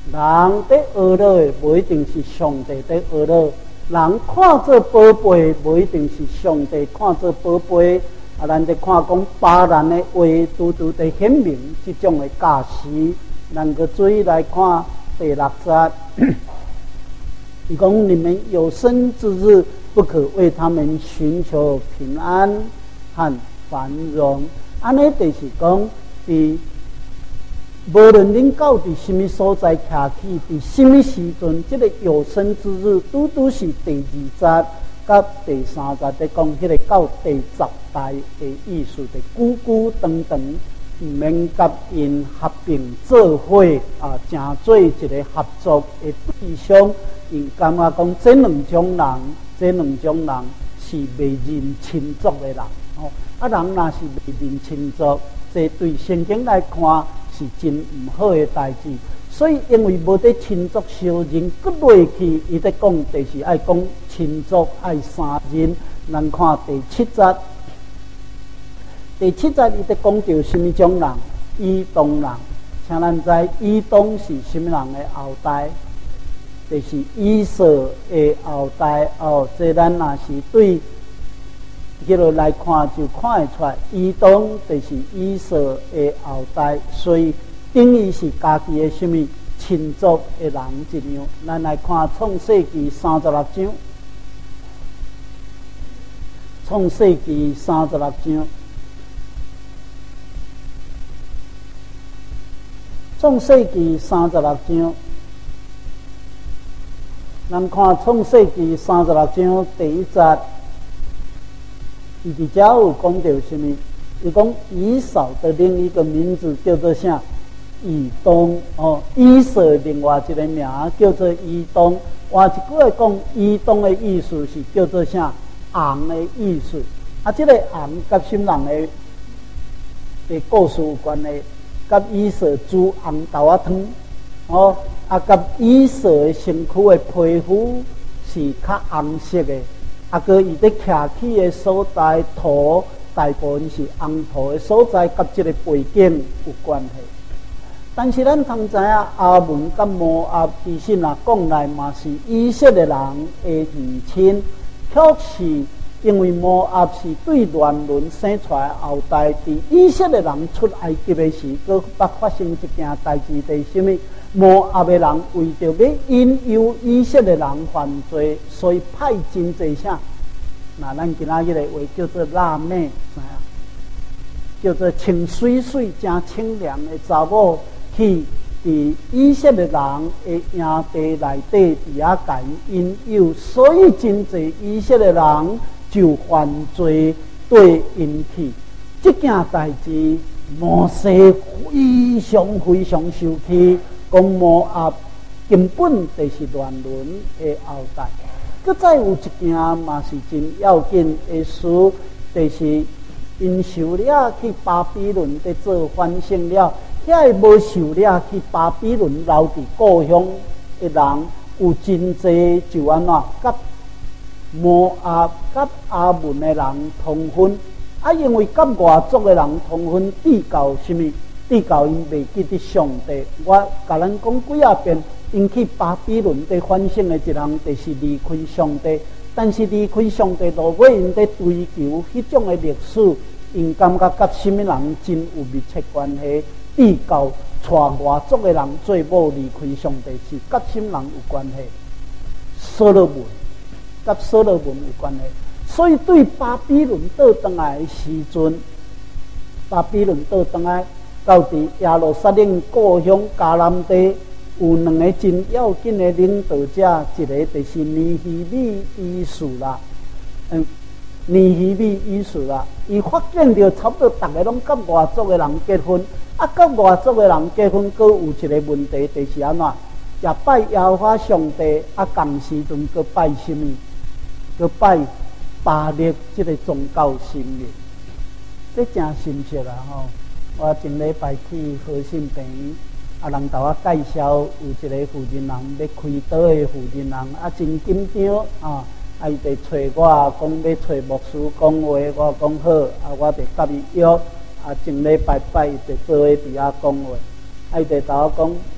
人在学乐的，不一定是上帝在学乐。人看做宝贝，不一定是上帝看做宝贝。咱在看讲别人的话，拄拄在显明这种的假实。咱个注来看第6节，伊讲你们有生之日，不可为他们寻求平安和繁荣。安尼就是讲，无论恁到伫什么所在徛起，伫什么时阵，这个有生之日，拄拄是第2节甲第3节在讲迄个到第10代的意思，的久久长长，毋免甲因合并做伙成做一个合作的对象。因感觉讲这两种人是未认亲族的人。人若是未认亲族，这对圣经来看是真唔好的代志。所以因为无得亲族相认，搁落去，伊在讲就是爱讲亲族爱3人。咱看第7节，伊在讲到什么种人？以东人。请咱知以东是什么人的后代？就是以色的后代。这咱若是对迄落来看，就看会出来，以东就是以色的后代，所以等于是家己的什么亲族的人一样。咱来看创世纪36章，创世纪36章，创世纪36章，咱看创世纪36章第1节。伊伫遮有讲到什么？伊讲以扫的另一个名字叫做啥？以东。以色另外一个名叫做以东。换一句来讲，以东的意思是叫做啥？红的意思。这个红甲什么人的故事有关系？甲以色煮红豆仔汤。甲以色的身躯的皮肤是较红色的。个伊伫徛起的所在土，大部分是红土的所在，甲这个背景有关系。但是咱通知影，阿门甲摩押其实若讲来嘛是以色列人的儿亲，却是因为摩押是对乱伦生出来后代，伫以色列人出埃及的时，佫发生一件代志，就是什么？摩押的人为着要引诱以色列人犯罪，所以派真济啥？那咱今仔日的话叫做辣妹，叫做清水水、真清凉的查某，去伫以色列人的营地内底伫遐甲引诱，所以真济以色列人就犯罪对因去。这件代志，摩西非常生气。讲摩押根本就是乱伦的后代。佮再有一件嘛是真要紧的事，就是因受了去巴比伦在做反省了，遐无受了去巴比伦留伫故乡的人有真济就安怎甲摩押甲阿门的人通婚，因为甲外族的人通婚，递到什么？递到因未记得上帝。我甲咱讲几啊遍，因去巴比伦在反省的一项，就是离开上帝。但是离开上帝路尾，因在追求迄种的历史，因感觉甲什么人真有密切关系。递到带外族的人做某离开上帝，是甲什么人有关系？所罗门，甲所罗门有关系。所以对巴比伦倒转来的时阵，巴比伦倒转来。到伫耶路撒冷故乡迦南地，有两个真要紧的领导者，一个就是尼希米医师啦，尼希米医师啦，伊发现到差不多大家拢甲外族的人结婚，甲外族的人结婚，佫有一个问题，就是安怎？也拜耶和华上帝，同时阵佫拜什么？佫拜巴力这个宗教神明，这真神奇啦吼！我前礼拜去和信病院，人甲我介绍有一个负责人要开刀的负责人，真紧张伊就找我讲要找牧师讲话，我讲好，我就甲伊约，前礼拜伊就做伙伫遐讲话，伊就甲我讲，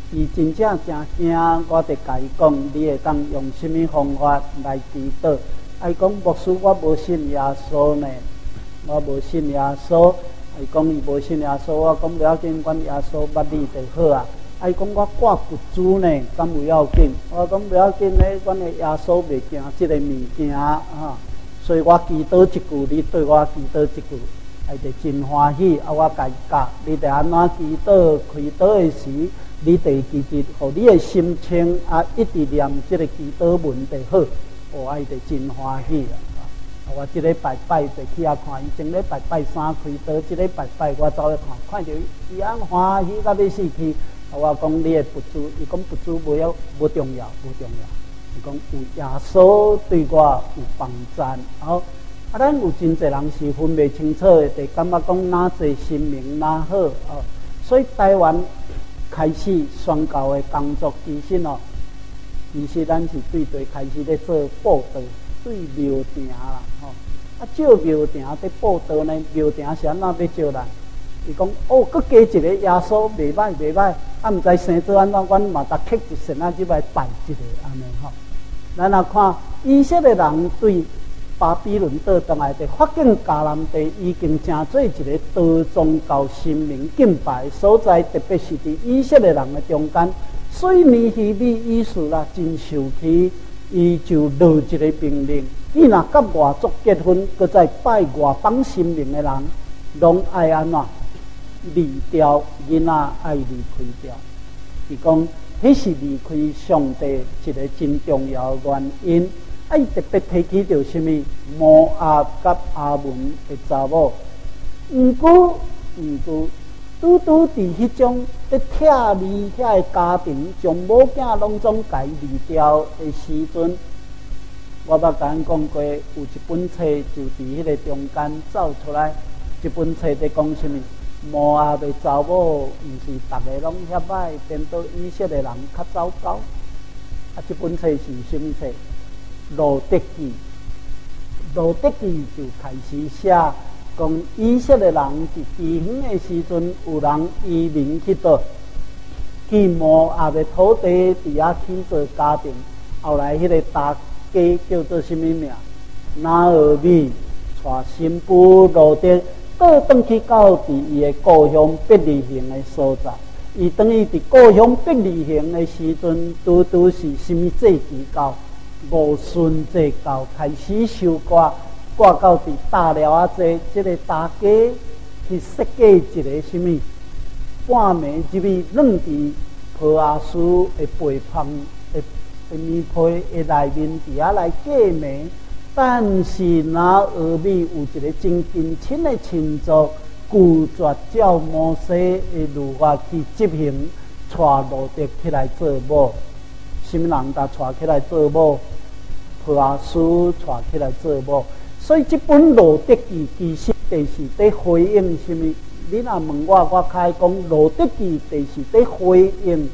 伊真正真惊，我就甲伊讲，你会当用什么方法来祈祷？伊讲牧师，我无信耶稣呢，我无信耶稣。伊讲伊无信耶稣，我讲不要紧，阮耶稣捌你就好啊。伊讲我挂骨珠呢，敢有要紧？我讲不要紧咧，阮的耶稣袂惊即个物件啊。所以我祈祷一句，你对我祈祷一句，伊就真欢喜。我甲伊教，你得安怎祈祷？开祷的时，你得记记，互你的心情一直念即个祈祷文就好。伊就真欢喜啦。我即礼拜就去遐看，伊前礼拜3开刀，即礼拜我走去看，看到伊安欢喜到要死去。我讲你的不足，伊讲不足无重要，伊讲有耶稣对我有帮赞。咱有真侪人是分袂清楚的，就感觉讲哪侪神明哪好所以台湾开始宣教的工作，其实咱是对开始咧做报道。对庙埕啦，照庙埕在报道呢，庙埕是安怎要照咱？伊讲搁加一个耶稣，袂歹，毋知生做安怎，阮嘛逐刻一神即来拜一个安尼咱若看以色列人对巴比伦倒转来的发现迦南地已经成做一个多宗教神明敬拜所在，特别是伫以色列人的中间，所以尼希米意思啦，真受气。伊就落一个命令，你若甲外族结婚，搁再拜外邦神明的人，拢爱安怎离掉囡仔，爱离开掉。伊讲，迄是离开上帝一个真重要的原因。伊特别提起到什么摩押甲阿文的查某，毋过拄伫迄种咧拆离遐的家庭，将某囝拢总家离掉的时阵，我捌甲恁讲过，有一本册就伫迄个中间走出来，一本册在讲什么？摩押的查某，毋是逐个拢遐歹，变做以色列人较糟糕。这本册是什么册？路德记。路德记就开始写。讲以色列人伫饥荒的时阵，有人移民去倒，去摩押的土地伫遐起做家庭。后来迄个大家叫做什么名？拿俄米带新妇路德倒转去到伫伊的故乡伯利恒的所在。伊等于伫故乡伯利恒的时阵，拄是什么祭祀教？五旬节教开始收割。挂到伫大寮即个大家去设计一个什么半暝入去扔伫普阿斯的背旁的棉被的内面伫遐来过暝，但是拿俄米有一个真近亲的亲族，拒绝照摩西的律法去执行，带路德起来做某。什么人带起来做某？普阿斯带起来做某。所以这本路德记其实就是在回应什么？你若问我开讲路德记就是在回应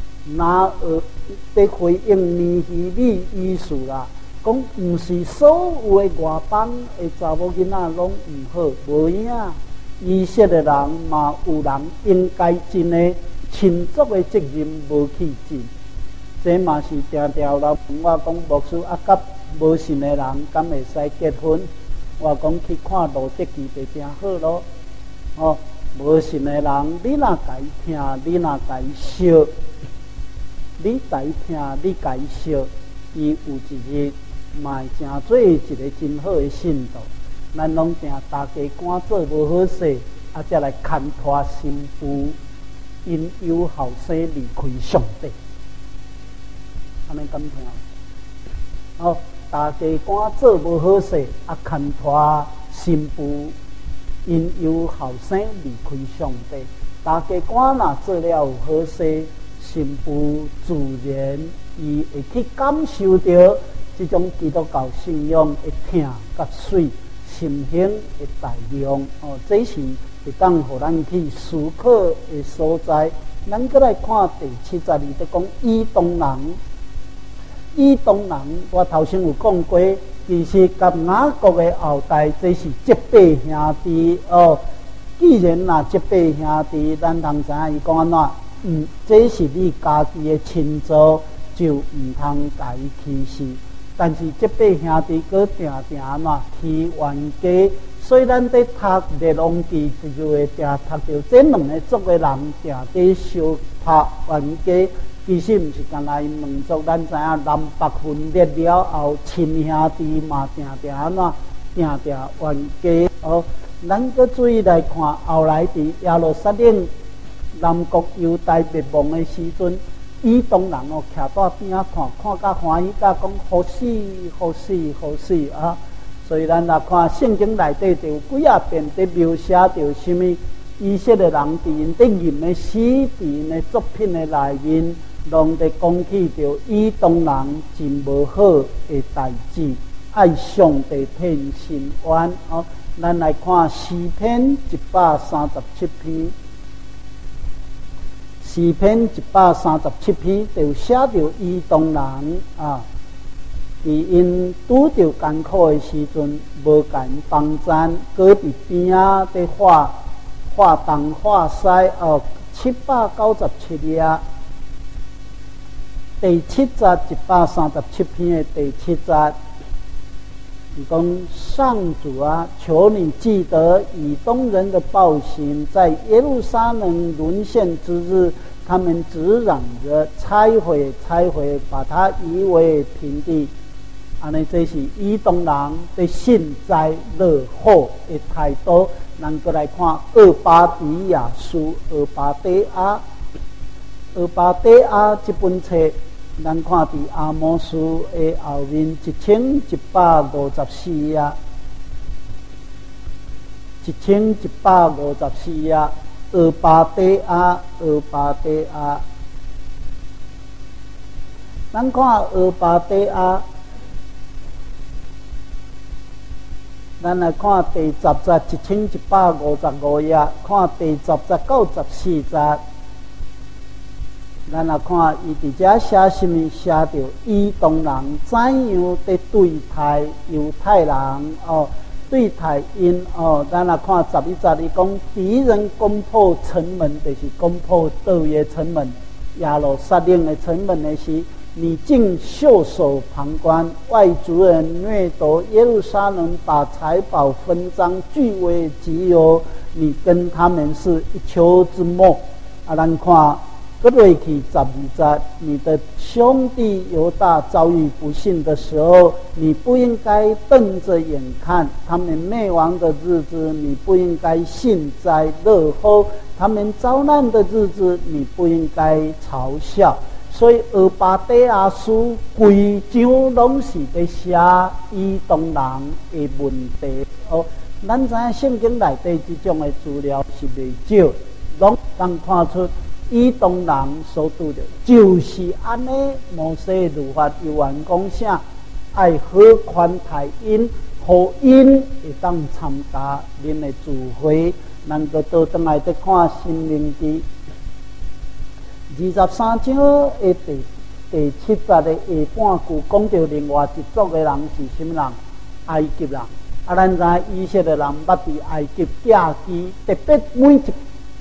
在回应尼希米意思啦。讲毋是所有的外邦的查某囡仔拢毋好，无影。以色列人嘛有人应该尽的亲族的责任无去尽，这嘛是定定有人问我讲牧师甲无信的人敢会使结婚？我讲去看路德记就真好咯。无信的人，你若甲伊听，你若甲伊烧，你甲伊听，你甲伊烧，伊有一日嘛会成做一个真好的信徒。咱拢定大家赶做无好势，才来牵拖新妇，因有后生离开上帝。安尼敢听？大家赶做无好势，牵拖新妇，因有后生离开上帝。大家赶若做了有好势，新妇自然伊会去感受到这种基督教信仰的疼甲水。心性的大量这是会当互咱去思考的所在。咱再来看第72在讲以东人。以东人，我头先有讲过，其实甲雅各的后代，这是结拜兄弟既然这八兄弟，咱通知影伊讲安怎？ 这是你家己的亲祖，就唔通甲伊欺视。但是这八兄弟佫定定安怎去冤家？虽然在读列王记，就会定读到这两个族的人定在相拍冤家。其实毋是干那因两族，咱知影南北分裂了后，亲兄弟嘛定定安怎定定冤家哦。咱佫注意来看，后来伫耶路撒冷南国犹大灭亡的时阵，以东人哦徛在边仔看，看甲欢喜，甲讲好死好死好死啊！所以咱来看圣经内底就有几啊遍伫描写着什么以色列人伫因伫吟的诗，伫因的作品的内面，拢伫讲起着以东人真无好的代志，爱上帝骗心冤哦。咱来看诗篇137篇，诗篇137篇就写着以东人啊，伫因拄着艰苦的时阵，无甲因帮赞，搁伫边仔伫画东画西哦，797页。第7节137篇的第7节，伊讲上主啊，求你记得以东人的暴行，在耶路撒冷沦陷之日，他们只嚷着拆毁，把它夷为平地。安尼这是以东人的幸灾乐祸的态度。咱过来看俄巴底亚书，俄巴底亚这本册。咱看伫阿摩斯的后面1154页，1154页，俄巴底亚。咱看俄巴底亚，咱来看第10节1155页，看第10节到14节。咱来看，伊伫遮写什么？写着以东人怎样伫对待犹太人哦，对待因哦。咱来看11节，伊讲敌人攻破城门，就是攻破倒位城门，耶路撒冷的城门的时，你竟袖手旁观，外族人掠夺耶路撒冷，把财宝分赃，据为己有，你跟他们是一丘之貉。啊，咱看。搁落去12节，你的兄弟犹大遭遇不幸的时候，你不应该瞪着眼看他们灭亡的日子，你不应该幸灾乐祸；他们遭难的日子，你不应该嘲笑。所以俄巴底亚书规章拢是在写以东人的问题哦。咱知影圣经内底这种的资料是袂少，拢能看出。以东人所拄着就是安尼，摩西律法有员讲啥，爱好宽待因，互因会当参加恁的聚会。咱个倒转来再看申命记23章的第7节的下半句，讲到另外一族的人是什么人？埃及人。啊，咱知以色列人捌伫埃及寄居，特别每一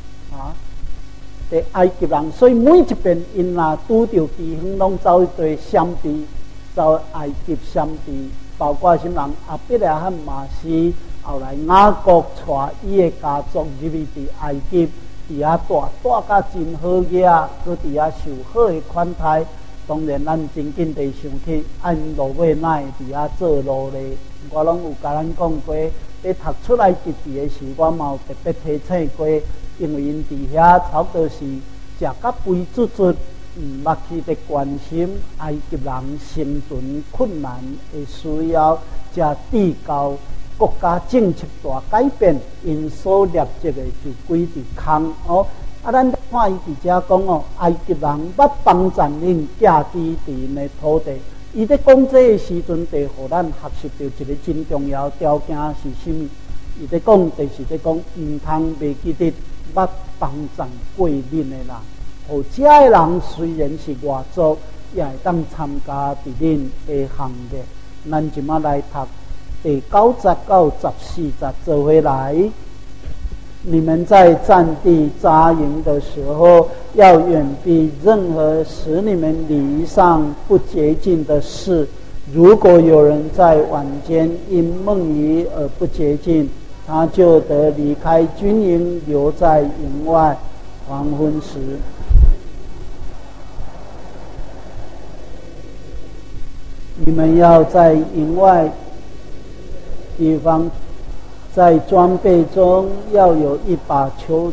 伫埃及人，所以每一遍因若拄着饥荒，拢走去对闪避，走埃及闪避。包括什么人？阿伯拉罕嘛是后来雅各带伊的家族入去伫埃及，伫遐住甲真好个，搁伫遐受好的款待。当然，咱真紧地想起按路尾哪会伫遐做奴隶，我拢有甲咱讲过。伫读出来一字的时，我嘛有特别提醒过。因为因伫遐差不多是食甲肥卒卒，捌去伫关心埃及人生存困难的需要，才递交国家政策大改变，因所列这个就归伫空哦。啊，咱看伊伫遮讲哦，埃及人捌帮咱恁寄居伫因的土地。伊咧讲这个时阵，得互咱学习到一个真重要条件是什么？伊咧讲就是咧讲，毋通袂记得。捌帮助过恁的人，互遮的人虽然是外族，也会当参加伫恁的行列。咱即马来读第9节到14节，做回来。 你们在战地扎营的时候，要远避任何使你们礼仪上不洁净的事。如果有人在晚间因梦遗而不洁净，他就得离开军营，留在营外。黄昏时，你们要在营外地方，在装备中要有一把锹，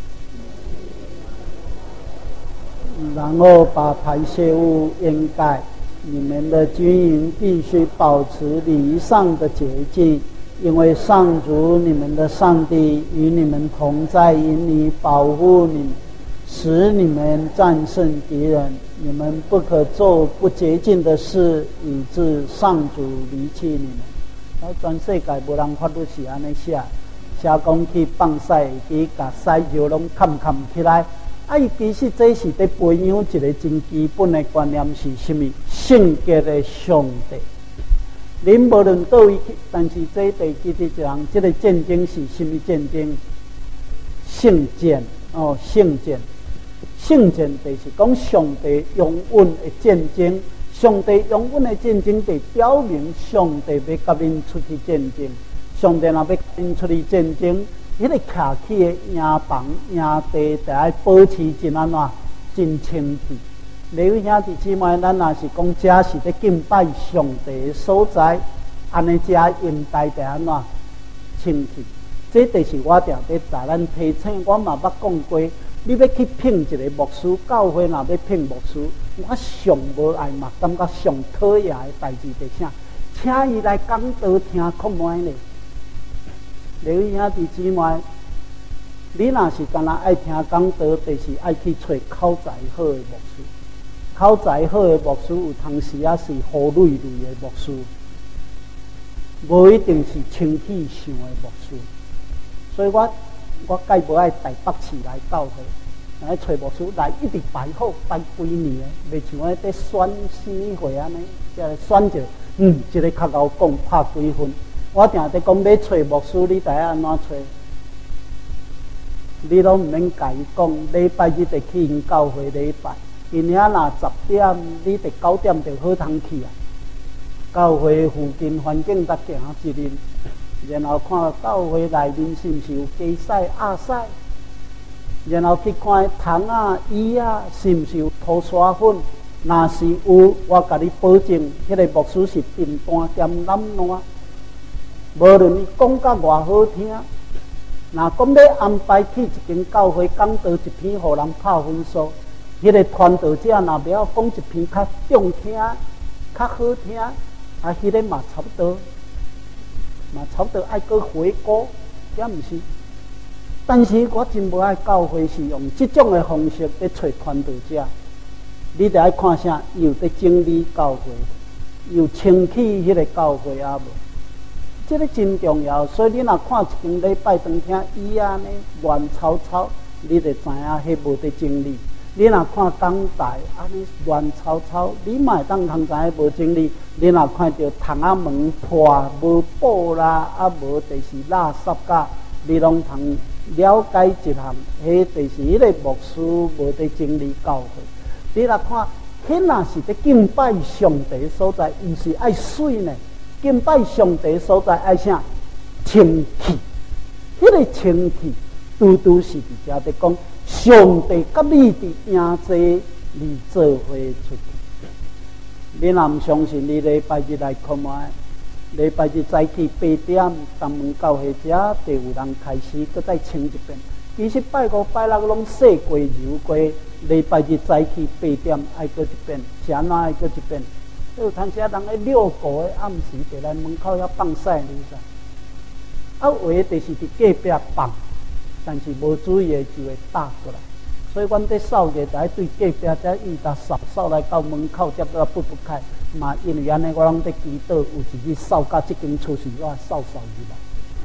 然后把排泄物掩盖。你们的军营必须保持礼仪上的洁净，因为上主你们的上帝与你们同在，引你保护你们，使你们战胜敌人。你们不可做不洁净的事，以致上主离弃你们。全世界无人法律是安尼写讲去放屎，去把屎尿拢冚起来。伊其实这是在培养一个真基本的观念，是什么？圣洁的上帝。您无论倒位去，但是这第几一人，这个战争是什么战争？圣战哦，圣战。圣战就是讲上帝永远的战争。上帝永远的战争，就表明上帝要甲恁出去战争。上帝若要甲恁出去战争，迄个徛起的营房、营地，得爱保持真安怎真清气。每位兄弟姊妹，咱若是讲这是咧敬拜上帝的所在，安尼这应该得安怎清气？这就是我定在在咱提醒，我嘛捌讲过。你要去聘一个牧师，教会若要聘牧师，我上无爱嘛，感觉上讨厌的代志是啥？请伊来讲道听看卖咧。各位兄弟姊妹，你若是干那爱听讲道，就是爱去找口才好的牧师。口才好的牧师，有当时也是好累累的牧师，无一定是清气上的牧师。所以我介无爱台北市来教会，来找牧师来一直排好排几年的，袂像我在选生会安尼，即选者，一个较贤讲拍几分。我定在讲要找牧师，你得安怎找？你拢唔免甲伊讲，礼拜日得去因教会礼拜，因遐若10点，你得9点就好通去啊。教会附近环境得行一日。然后看教会内面是毋是有鸡屎、鸭屎，然后去看虫啊、椅啊，是毋是有涂沙粉？若是有，我甲你保证，迄个牧师是平单兼懒惰。无论伊讲甲偌好听，若讲要安排去一间教会讲道一篇，互人拍分数，迄个传道者若不要讲一篇较中听、较好听，迄个嘛差不多。嘛，差不多爱搁回锅，也毋是。但是我真无爱教会是用这种的方式在找传道者。你得爱看啥，有在整理教会，有清气迄个教会啊无？这个真重要。所以你若看一间礼拜当听伊安尼乱吵吵，你就知影迄无在整理。你若看讲台安尼乱吵吵，你嘛会当通知影无整理。你若看到窗仔门破无补啦，无就是垃圾架，你拢通了解一项，迄就是迄个牧师无在整理教会。你若看，迄若是在敬拜上帝所在，伊是爱水呢。敬拜上帝所在爱啥？清气。迄个清气，拄拄是伫遮在讲。上帝甲你伫营坐，你做伙出去。你若唔相信，你礼拜日来看卖。礼拜日早起8点，东门教会遮就有人开始，搁再清一遍。其实拜5、拜6拢洗过、揉过。礼拜日早起8点爱搁一遍，是安怎爱搁一遍？有当时人喺6个的暗时，伫咱门口遐放屎，你知？有的就是伫隔壁放。但是无注意的就会打过来，所以阮在扫个在对隔壁遮伊甲扫来到门口，接到不开嘛。因为安尼，我拢在祈祷，有一日扫到这间厝时，我扫入来。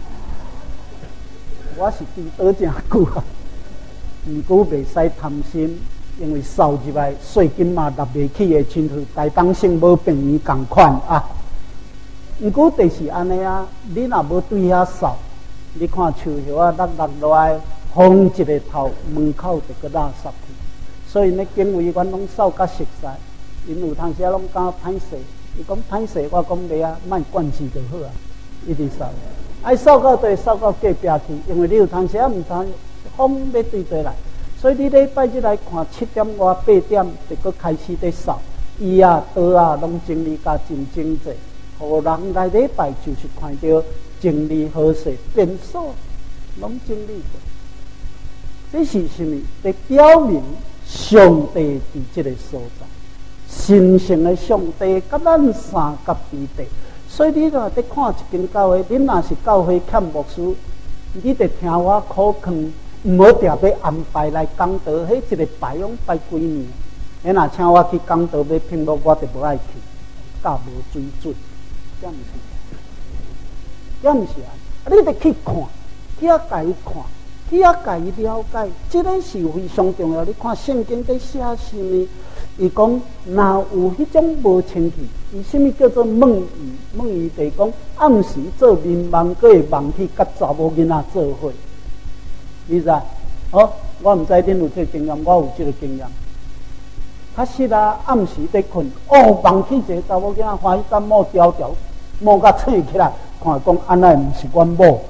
我是祈祷真久啊，毋过袂使贪心，因为扫入来税金嘛纳袂起的，亲像台东省无病院共款啊。毋过就是安尼啊，你若无对遐扫。 你看树叶啊落落来，风一个头，门口就搁垃圾去。所以呢，警卫员拢扫甲熟悉，因有当时拢敢歹势，伊讲歹势，我讲袂啊，莫管事就好啊，一直扫。爱扫到对扫到隔壁去，因为你有当时毋知风要对对来，所以你礼拜日来看7点外8点，就搁开始在扫，伊啊刀啊拢整理甲真整齐，互人来礼拜就是看到整理好势，便所拢整理过。这是什么？在表明上帝伫这个所在，神圣的上帝甲咱三甲之地。所以你若在看一间教会，你若是教会欠牧师，你得听我苦劝，唔好定要安排来讲道，迄一个排拢排几年。你若请我去讲道要聘录，我就无爱去，教无水准，这毋是，这毋是啊！你得去看，去遐家己看，去遐家己了解，这个是非常重要。你看圣经在写什么？伊讲，若有迄种无清气，伊什么叫做梦遗？梦遗就是讲暗时做面盲，佫会忘去甲查某囡仔做伙。你知？哦，我毋知恁有这个经验，我有这个经验。确实啊，暗时在困，忘记一个查某囡仔，欢喜甲某条条，某甲醒起来，看讲安那毋是阮某。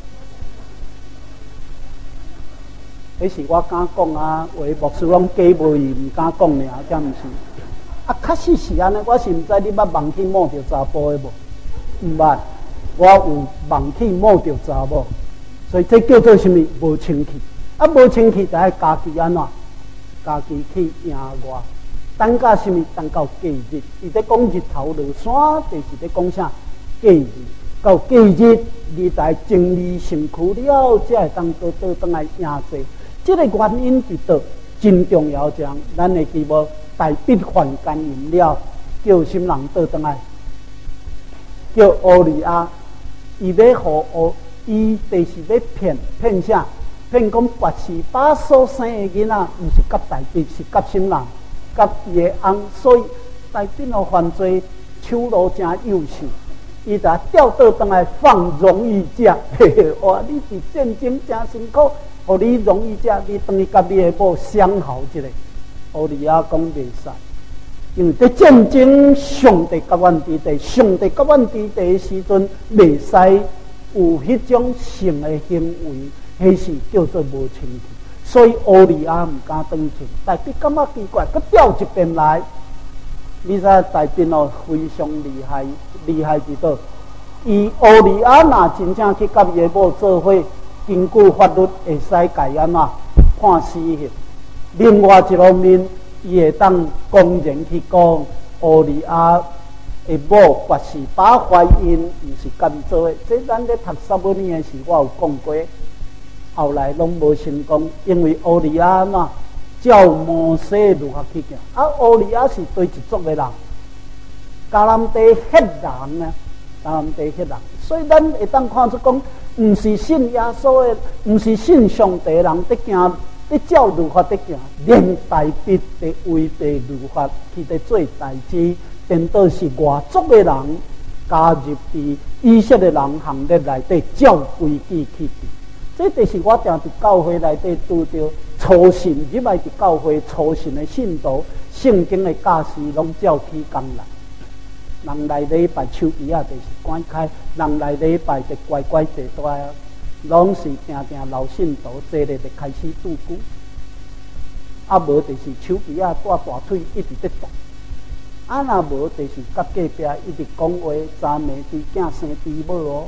迄是我敢讲啊，话牧师拢假无义，毋敢讲尔，这毋是。啊，确实是安尼。我是毋知你捌忘去摸着查甫的无？毋捌，我有忘去摸着查某，所以这叫做什么？无清气。啊，无清气就爱家己安怎？家己去赢我。等到什么？等到假日。伊在讲日头落山，就是在讲啥？假日。到假日，你才整理身躯了，才会当倒转来赢济。这个原因伫倒真重要，讲咱会记无大笔犯奸淫了，叫什么人倒转来？叫欧利亚，伊要互伊就是要骗啥？骗讲拔示巴所生的囡仔，毋是甲大笔，是甲什么人？甲伊的翁，所以大笔哦犯罪，手路真优秀，伊就调倒转来放荣誉假，嘿嘿，哇！你是战争真辛苦。互你容易者，你等于甲你的某相好一下。欧利亚讲袂使，因为在战争上帝甲阮伫地，上帝甲阮伫地的时阵，袂使有迄种性的行为，迄是叫做无清气。所以欧利亚毋敢转去，大笔感觉奇怪，佮调一遍来，你知大笔哦非常厉害，厉害伫倒。伊欧利亚若真正去甲伊的某做伙。根据法律会使改安怎判死刑。另外一方面，伊会当公然去讲欧利亚的某拔示巴怀孕，毋是干做的。这咱咧读撒母耳的时，我有讲过，后来拢无成功，因为欧利亚呐照摩西如何去行。啊，欧利亚是对一族的人，迦南地迄人呢，迦南地迄人，所以咱会当看出讲。毋是信耶稣的，毋是信上帝的人，得行，得照律法得行，连大笔得违背律法去得做代志，颠倒是外族的人加入伫以色列人行列内底照规矩去。这就是我定伫教会内底拄着初信入来伫教会初信的信徒，圣经的教师拢照起工来。人来礼拜手机啊，就是关开；人来礼拜就乖乖坐住啊，拢是定老信徒坐咧就开始拄久，啊无就是手机啊带大腿一直在动，啊若无就是甲隔壁一直讲话，昨暝伫囝生猪母哦。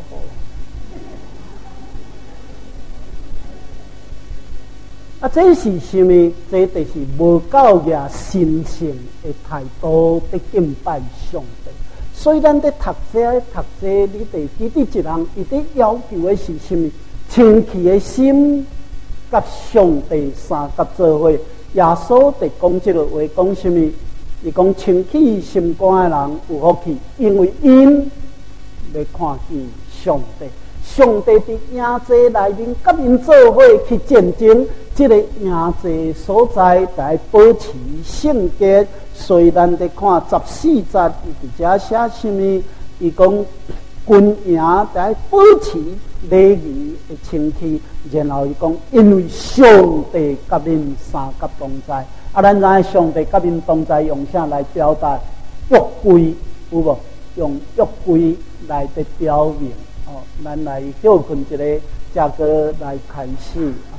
啊，这是什么？这就是无教育神圣的态度在敬拜上帝。所以咱在读这，你得记得一项，伊在要求的是什么？清气的心，甲上帝三甲做伙。耶稣在讲这个话，讲什么？伊讲清气心肝的人有福气，因为因要看见上帝。上帝伫营祭内面，甲因做伙去见证。这个营祭所在，来保持圣洁。所以咱在看14节，伊伫遮写什么？伊讲军营来保持礼仪的清气，然后伊讲，因为上帝甲恁三甲同在。啊，咱知影上帝甲恁同在，用啥来表达？约柜有无？用约柜来的表明。哦，咱来休困一个，再个来开始。